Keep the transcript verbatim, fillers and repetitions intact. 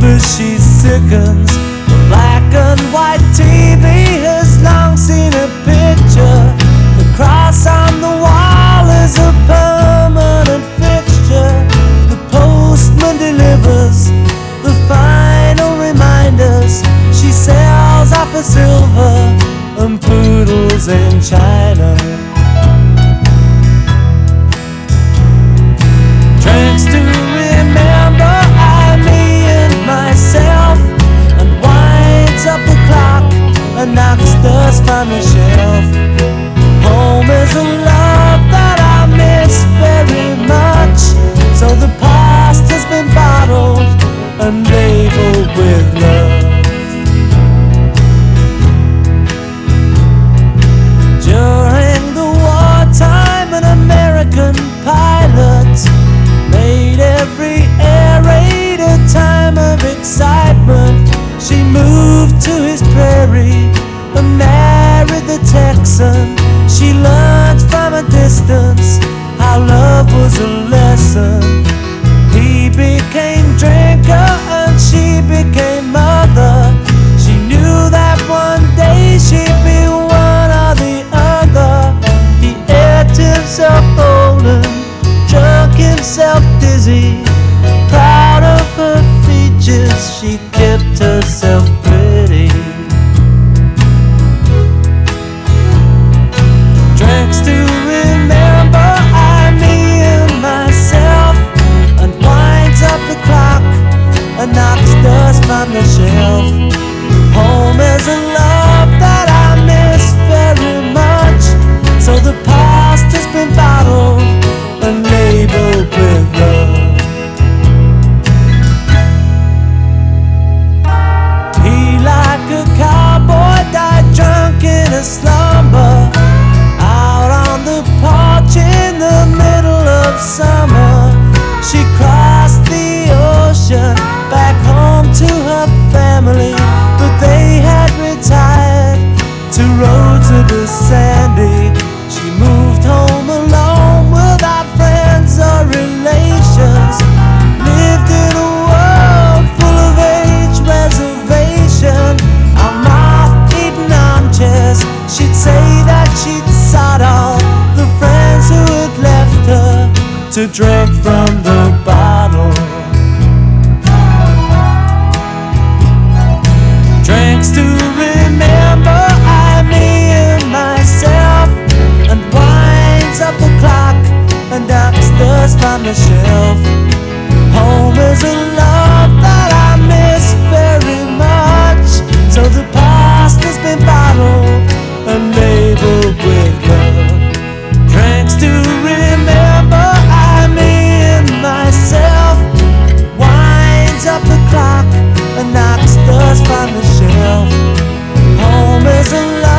as she sickens. The black and white T V has long seen a picture. The cross on the wall is a permanent fixture. The postman delivers the final reminders. She sells off her silver and poodles in China. Drinks to remember I, me and myself, and winds up the clock and knocks dust from the shelf. Home is a love that I miss very much, so the past has been bottled and labeled with love. During the wartime, an American pilot made every air raid a time of excitement. She moved to his prairie and married the Texan. She learned from a distance how love was a lesson. He became drinker and she became mother. She knew that one day she'd be one or the other. He ate himself old and drunk himself dizzy. Proud of her features, she kept herself pretty. Drinks to remember I, me and myself, and winds up the clock and knocks dust from the shelf. Home is a love that I miss very much, so the past has been bottled and labeled with love. He, like a cowboy, died drunk in a slumber, out on the porch in the middle of summer. She crossed the ocean back home to her family, but they had retired to roads that were sandy. She moved home alone without friends or relations, lived in a world full of age reservation. On moth-eaten armchairs, she'd say that she'd sought all the friends who had left her to drink from the bottle. Drinks to remember I, me and myself, and winds up the clock and knocks dust from the shelf. Home is a love that I miss very much, so the past has been bottled and labeled with love. Drinks to remember I, me and myself, winds up the clock and knocks dust from the shelf. Home is a love